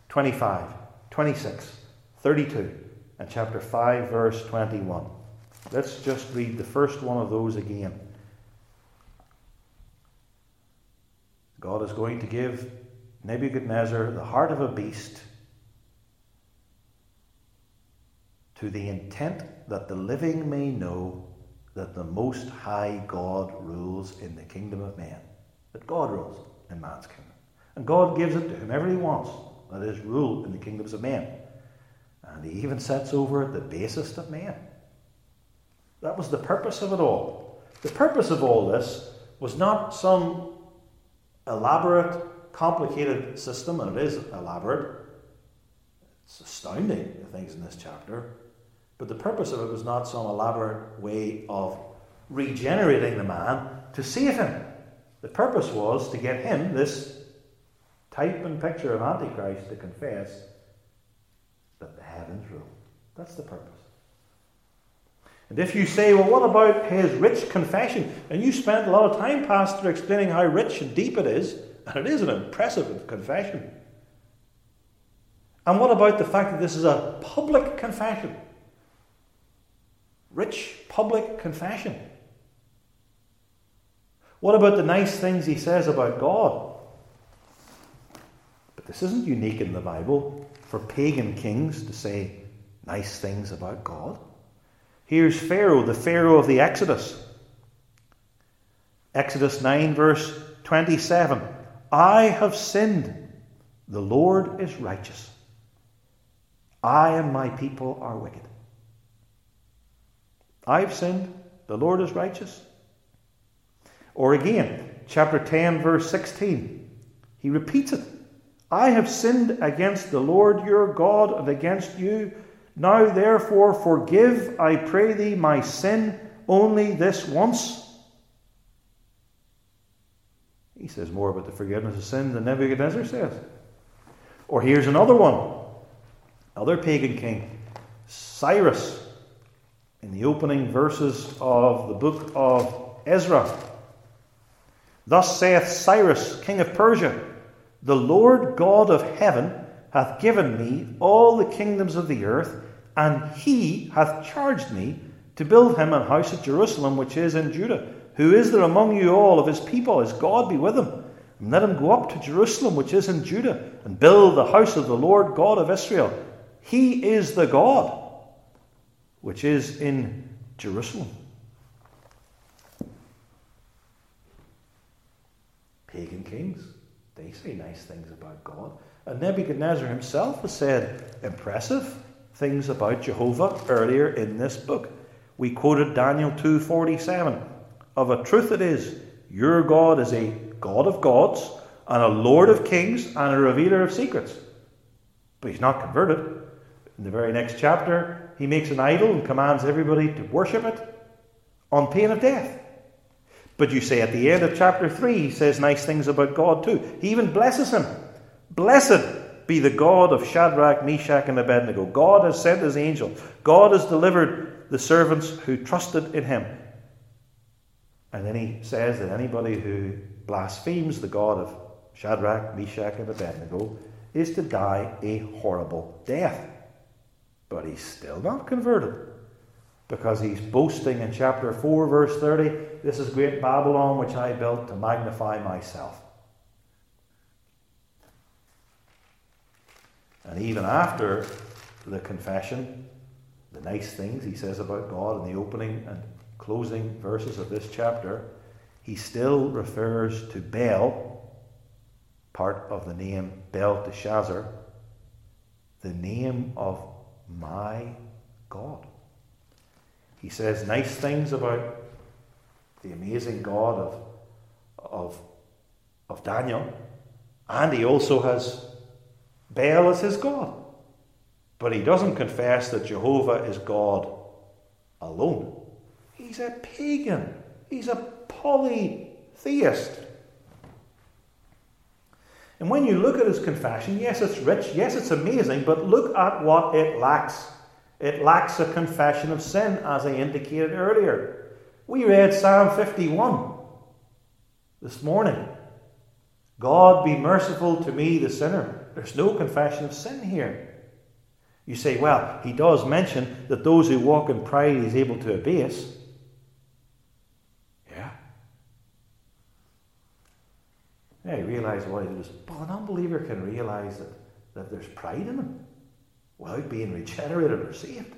twenty-five, twenty-six, thirty-two, and chapter five verse twenty-one. Let's just read the first one of those again. God is going to give Nebuchadnezzar the heart of a beast to the intent that the living may know that the Most High God rules in the kingdom of man. That God rules in man's kingdom. And God gives it to whomever he wants. That is, rule in the kingdoms of men. And he even sets over the basest of men. That was the purpose of it all. The purpose of all this was not some elaborate, complicated system, and it is elaborate. It's astounding, the things in this chapter. But the purpose of it was not some elaborate way of regenerating the man to save him. The purpose was to get him, this type and picture of Antichrist, to confess that the heavens rule. That's the purpose. And if you say, well, what about his rich confession? And you spent a lot of time, Pastor, explaining how rich and deep it is, and it is an impressive confession. And what about the fact that this is a public confession? Rich public confession. What about the nice things he says about God? But this isn't unique in the Bible for pagan kings to say nice things about God. Here's Pharaoh, the Pharaoh of the Exodus. Exodus nine, verse twenty-seven. I have sinned. The Lord is righteous. I and my people are wicked. I've sinned. The Lord is righteous. Or again, chapter ten, verse sixteen. He repeats it. I have sinned against the Lord your God and against you. Now therefore forgive, I pray thee, my sin only this once. He says more about the forgiveness of sin than Nebuchadnezzar says. Or here's another one. Another pagan king, Cyrus, in the opening verses of the book of Ezra. Thus saith Cyrus, king of Persia, the Lord God of heaven hath given me all the kingdoms of the earth, and he hath charged me to build him an house at Jerusalem, which is in Judah. Who is there among you all of his people? His God be with him. And let him go up to Jerusalem, which is in Judah, and build the house of the Lord God of Israel. He is the God which is in Jerusalem. Pagan kings, they say nice things about God. And Nebuchadnezzar himself has said impressive things about Jehovah earlier in this book. We quoted Daniel two forty-seven. Of a truth it is, your God is a God of gods, and a Lord of kings, and a revealer of secrets. But he's not converted. In the very next chapter, he makes an idol and commands everybody to worship it on pain of death. But you say at the end of chapter three, he says nice things about God too. He even blesses him. Blessed be the God of Shadrach, Meshach, and Abednego. God has sent his angel. God has delivered the servants who trusted in him. And then he says that anybody who blasphemes the God of Shadrach, Meshach, and Abednego is to die a horrible death. But he's still not converted, because he's boasting in chapter four, verse thirty, this is great Babylon which I built to magnify myself. And even after the confession, the nice things he says about God in the opening and closing verses of this chapter, he still refers to Baal, part of the name Belteshazzar, the name of my God. He says nice things about the amazing God of, of, of Daniel, and he also has Baal as his God. But he doesn't confess that Jehovah is God alone. He's a pagan. He's a polytheist. And when you look at his confession, yes, it's rich, yes, it's amazing, but look at what it lacks. It lacks a confession of sin, as I indicated earlier. We read Psalm fifty-one this morning. God be merciful to me, the sinner. There's no confession of sin here. You say, well, he does mention that those who walk in pride he's able to abase. Yeah. Yeah, he realized what he was. But an unbeliever can realize that, that there's pride in him without being regenerated or saved.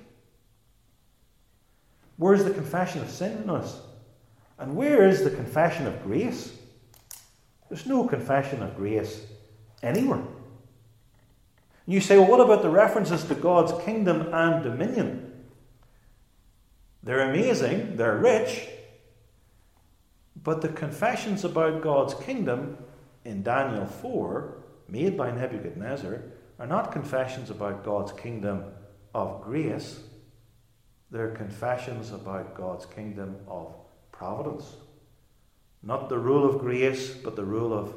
Where's the confession of sin in us? And where is the confession of grace? There's no confession of grace anywhere. And you say, well, what about the references to God's kingdom and dominion? They're amazing, they're rich, but the confessions about God's kingdom in Daniel four, made by Nebuchadnezzar, are not confessions about God's kingdom of grace. They're confessions about God's kingdom of providence. Not the rule of grace, but the rule of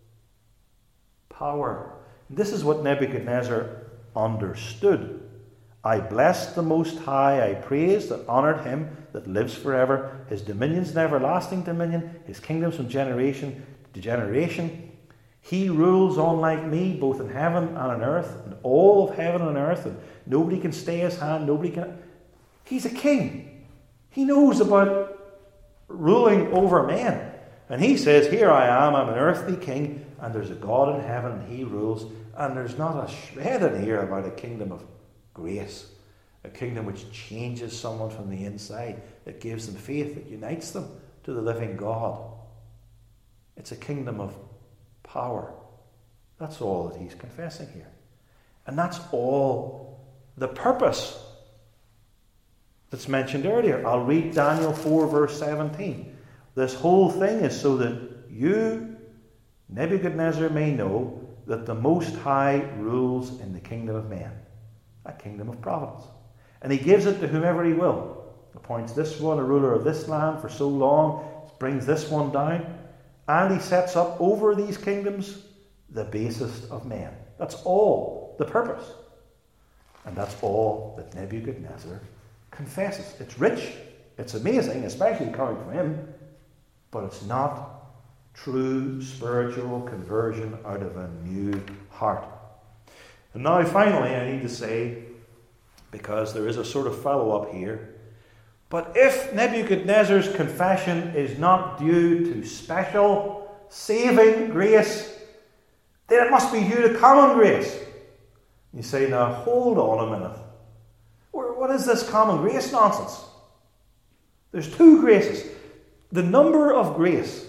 power. This is what Nebuchadnezzar understood. I blessed the Most High, I praised and honoured him that lives forever. His dominion is an everlasting dominion, his kingdoms from generation to generation. He rules unlike me, both in heaven and on earth, and all of heaven and earth, and nobody can stay his hand, nobody can... He's a king. He knows about ruling over men. And he says, here I am, I'm an earthly king, and there's a God in heaven, and he rules, and there's not a shred in here about a kingdom of grace, a kingdom which changes someone from the inside, that gives them faith, that unites them to the living God. It's a kingdom of power. That's all that he's confessing here. And that's all the purpose that's mentioned earlier. I'll read Daniel four, verse seventeen. This whole thing is so that you, Nebuchadnezzar, may know that the Most High rules in the kingdom of men, a kingdom of providence. And he gives it to whomever he will. Appoints this one a ruler of this land for so long, brings this one down, and he sets up over these kingdoms the basest of men. That's all the purpose. And that's all that Nebuchadnezzar confesses. It's rich, it's amazing, especially coming from him, but it's not true spiritual conversion out of a new heart. And now finally I need to say, because there is a sort of follow-up here, but if Nebuchadnezzar's confession is not due to special saving grace, then it must be due to common grace. You say, now hold on a minute. What is this common grace nonsense? There's two graces. The number of grace.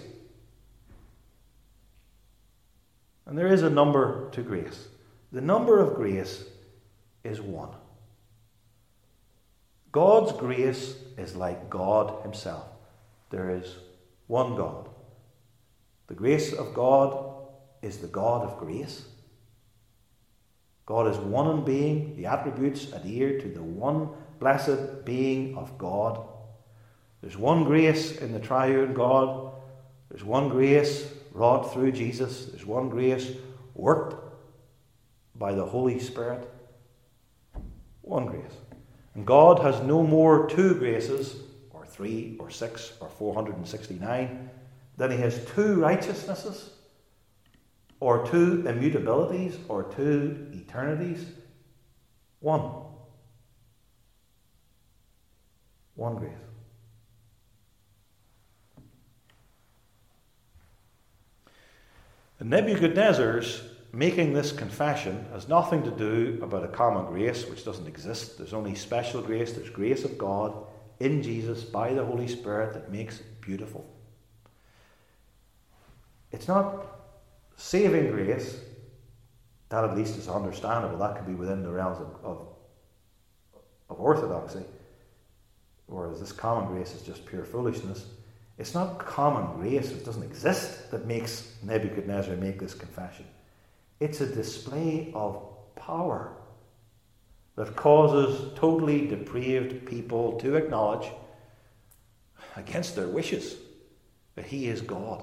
And there is a number to grace. The number of grace is one. God's grace is like God himself. There is one God. The grace of God is the God of grace. God is one in being. The attributes adhere to the one blessed being of God. There's one grace in the triune God. There's one grace wrought through Jesus. There's one grace worked by the Holy Spirit. One grace. And God has no more two graces, or three, or six, or four hundred sixty-nine, than he has two righteousnesses, or two immutabilities, or two eternities. One. One grace. And Nebuchadnezzar's making this confession has nothing to do about a common grace which doesn't exist. There's only special grace. There's grace of God in Jesus by the Holy Spirit that makes it beautiful. It's not saving grace. That at least is understandable. That could be within the realms of, of, of orthodoxy. Whereas this common grace is just pure foolishness. It's not common grace, it doesn't exist, that makes Nebuchadnezzar make this confession. It's a display of power that causes totally depraved people to acknowledge, against their wishes, that he is God.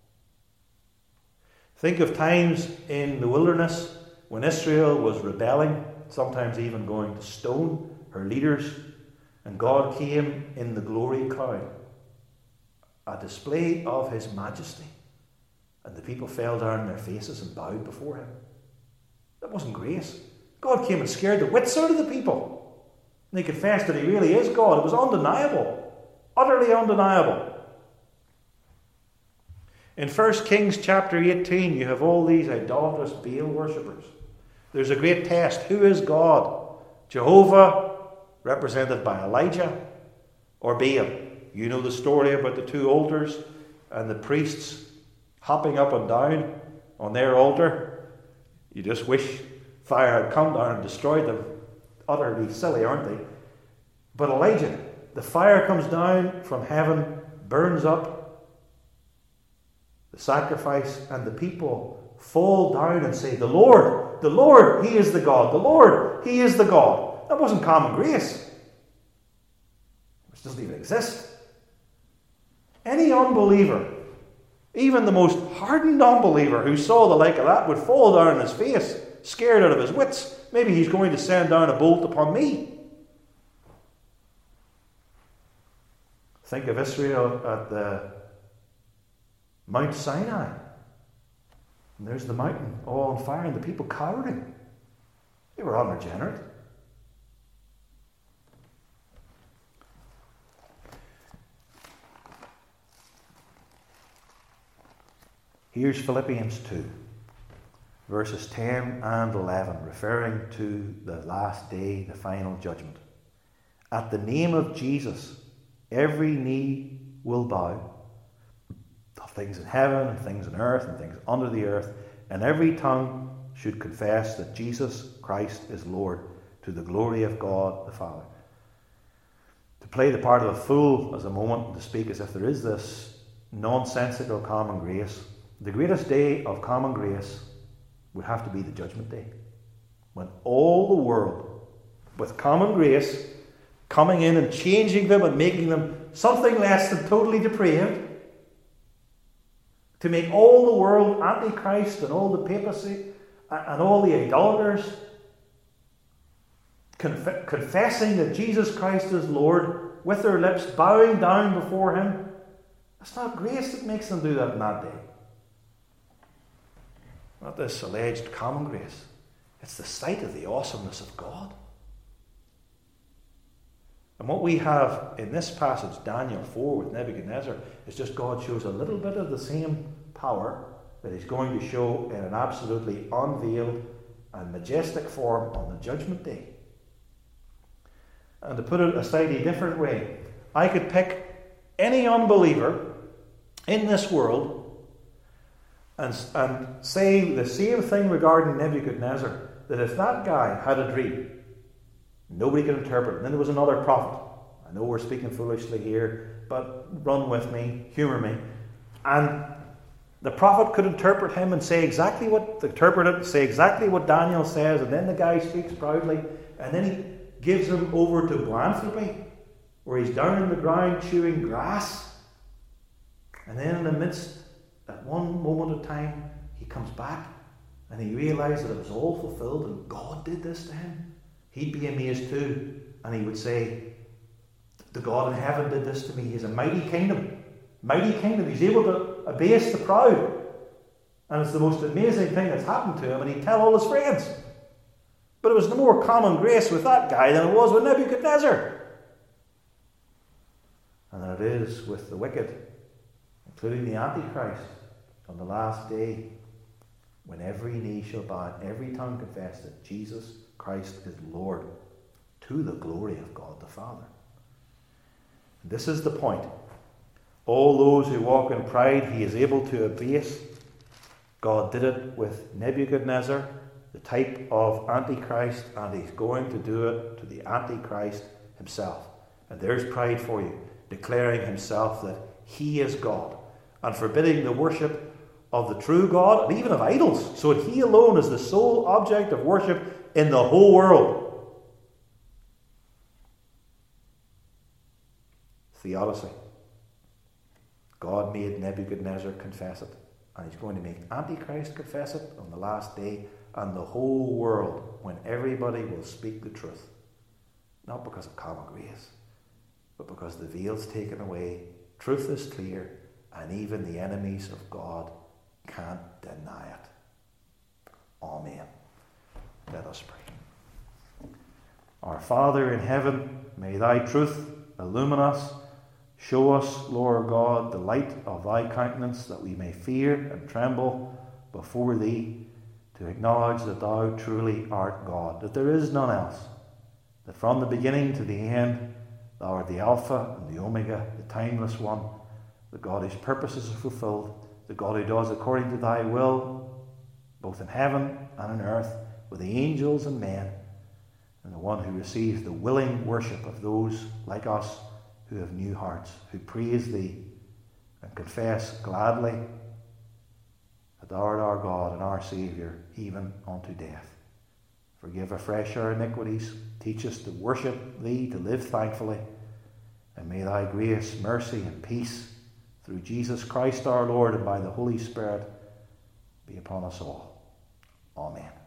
Think of times in the wilderness when Israel was rebelling, sometimes even going to stone her leaders, and God came in the glory cloud, a display of his majesty, and the people fell down on their faces and bowed before him. That wasn't grace. God came and scared the wits out of the people. And they confessed that he really is God. It was undeniable. Utterly undeniable. In First Kings chapter eighteen, you have all these idolatrous Baal worshippers. There's a great test. Who is God? Jehovah, represented by Elijah, or Baal? You know the story about the two altars and the priests hopping up and down on their altar. You just wish fire had come down and destroyed them. Utterly silly, aren't they? But Elijah, the fire comes down from heaven, burns up the sacrifice, and the people fall down and say, the Lord, the Lord, he is the God. The Lord, he is the God. That wasn't common grace, which doesn't even exist. Any unbeliever, even the most hardened unbeliever who saw the like of that, would fall down on his face, scared out of his wits. Maybe he's going to send down a bolt upon me. Think of Israel at the Mount Sinai. And there's the mountain all on fire and the people cowering. They were unregenerate. Here's Philippians two, verses ten and eleven, referring to the last day, the final judgment. At the name of Jesus, every knee will bow, of things in heaven and things on earth and things under the earth, and every tongue should confess that Jesus Christ is Lord, to the glory of God the Father. To play the part of a fool as a moment, and to speak as if there is this nonsensical common grace, the greatest day of common grace would have to be the judgment day, when all the world, with common grace, coming in and changing them and making them something less than totally depraved, to make all the world antichrist and all the papacy and all the idolaters conf- confessing that Jesus Christ is Lord with their lips, bowing down before him. It's not grace that makes them do that in that day. Not this alleged common grace. It's the sight of the awesomeness of God. And what we have in this passage, Daniel four, with Nebuchadnezzar, is just God shows a little bit of the same power that he's going to show in an absolutely unveiled and majestic form on the judgment day. And to put it a slightly different way, I could pick any unbeliever in this world and, and say the same thing regarding Nebuchadnezzar, that if that guy had a dream, nobody could interpret it. And then there was another prophet. I know we're speaking foolishly here, but run with me, humour me. And the prophet could interpret him and say exactly what, interpret it, say exactly what Daniel says, and then the guy speaks proudly, and then he gives him over to boanthropy, where he's down on the ground chewing grass. And then in the midst, at one moment of time, he comes back and he realizes that it was all fulfilled and God did this to him. He'd be amazed too, and he would say, the God in heaven did this to me. He has a mighty kingdom. Mighty kingdom. He's able to abase the proud. And it's the most amazing thing that's happened to him, and he'd tell all his friends. But it was no more common grace with that guy than it was with Nebuchadnezzar. And it is with the wicked, including the Antichrist, on the last day, when every knee shall bow and every tongue confess that Jesus Christ is Lord, to the glory of God the Father. And this is the point. All those who walk in pride, he is able to abase. God did it with Nebuchadnezzar, the type of Antichrist, and he's going to do it to the Antichrist himself. And there's pride for you, declaring himself that he is God, and forbidding the worship of the true God, and even of idols, so that he alone is the sole object of worship in the whole world. Theodicy. God made Nebuchadnezzar confess it, and he's going to make Antichrist confess it on the last day, and the whole world, when everybody will speak the truth. Not because of common grace, but because the veil's taken away, truth is clear, and even the enemies of God can't deny it. Amen. Let us pray. Our Father in heaven, may thy truth illumine us. Show us, Lord God, the light of thy countenance, that we may fear and tremble before thee, to acknowledge that thou truly art God, that there is none else, that from the beginning to the end thou art the Alpha and the Omega, the timeless one, the God whose purposes are fulfilled, the God who does according to thy will, both in heaven and on earth, with the angels and men, and the one who receives the willing worship of those like us who have new hearts, who praise thee and confess gladly that thou art our God and our Saviour, even unto death. Forgive afresh our iniquities, teach us to worship thee, to live thankfully, and may thy grace, mercy, and peace through Jesus Christ our Lord and by the Holy Spirit be upon us all. Amen.